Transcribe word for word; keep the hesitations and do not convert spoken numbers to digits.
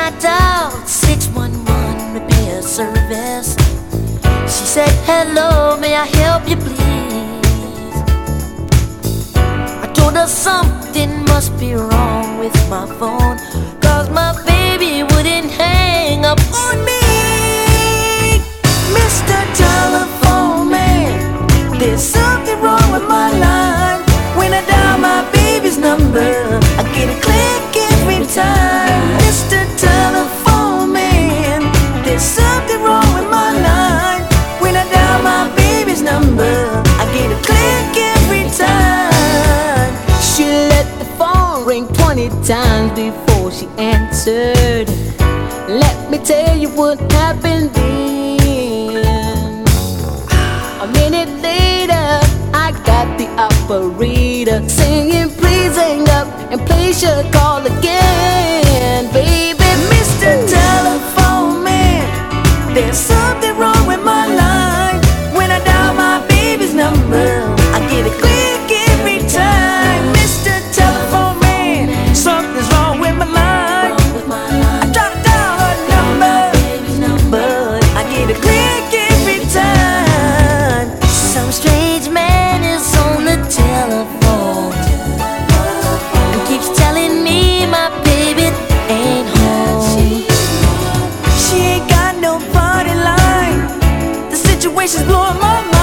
I dialed six one one repair service. She said, hello, may I help you please? I told her something must be wrong with my phone, cause my baby wouldn't hang up on me. Mister Telephone Man, there's something wrong with my line. When I dial my baby's number, I get a click every time. Mister Telephone Man, there's something wrong with my line. When I dial my baby's number, I get a click every time. She let the phone ring twenty times before she answered. Let me tell you what happened then. A minute later, I got the operator singing, please hang up and place your call again. Baby, Mister Telephone Man, there's something wrong with my line. When I dial my baby's number, I get a click every time. Mister Telephone Man, something's wrong with my line. I try to dial her number, but I get a click every time. Some strange man is on the telephone and keeps telling me my baby ain't home. She ain't got no party line. The situation's blowing my mind.